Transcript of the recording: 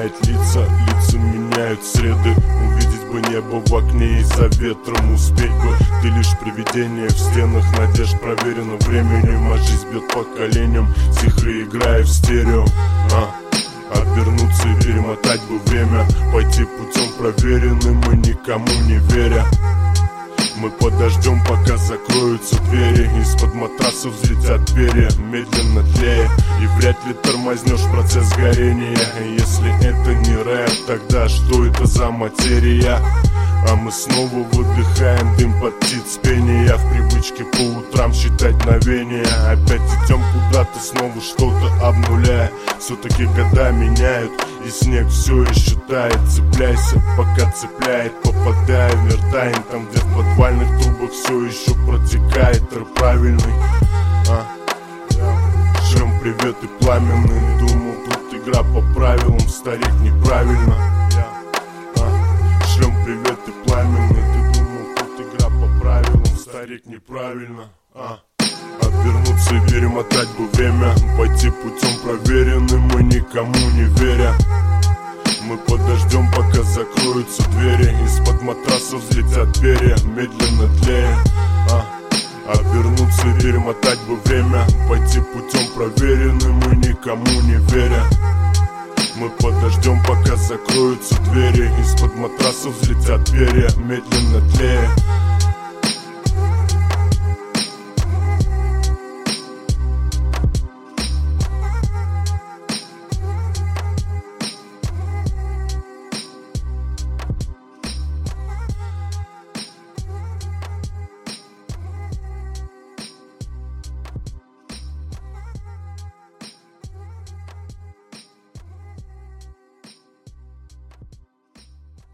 меняет лица, лица меняют среды. Увидеть бы небо в окне и за ветром успеть бы. Ты лишь привидение в стенах надежд, проверено временем. А жизнь бьет по коленям, тихо играя в стерео. Обернуться и перемотать бы время, пойти путем проверенным и никому не веря. Мы подождем, пока закроются двери, из-под матрасов взлетят перья, медленно тлея. И вряд ли тормознешь процесс горения. Если это не рэп, тогда что это за материя? А мы снова выдыхаем дым под птиц пения. В привычке по утрам считать мгновения. Опять идем куда-то, снова что-то обнуляя. Все-таки года меняют, и снег все еще тает. Цепляйся, пока цепляет, попадая в миртайм. Там, где в подвальных трубах все еще протекает рэп правильный. Шлем привет и пламенный. Думал, тут игра по правилам, старик, неправильно. Шлем привет и пламенный. Ты думал, тут игра по правилам, старик, неправильно. Обернуться и перемотать бы время, пойти путем проверенным и никому не веря. Мы подождем, пока закроются двери, из-под матрасов взлетят перья, медленно тлея. Обернуться и перемотать бы время, пойти путем проверенным и никому не веря. Мы подождем, пока закроются двери, из-под матрасов взлетят перья, медленно тлея.